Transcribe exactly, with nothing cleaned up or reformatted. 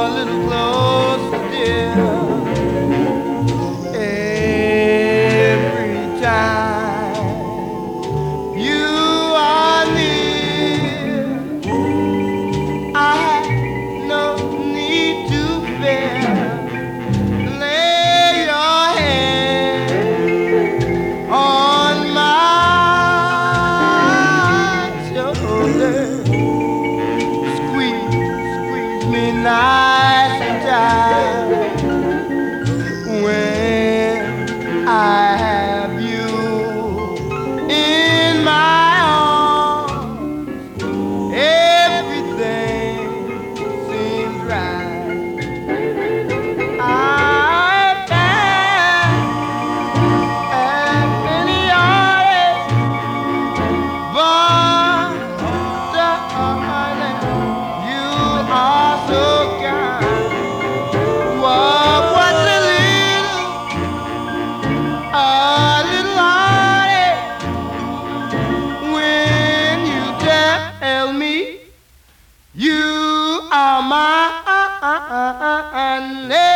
a little closer, dear. Every time you are near, I have no need to fear. Lay your hand on my shoulder, squeeze, squeeze me nice and tight. When I have you in my arms, everything seems right. I found at any heartache, but darling, you are so kind. What, what's a little, a little heartache when you tell me you are mine?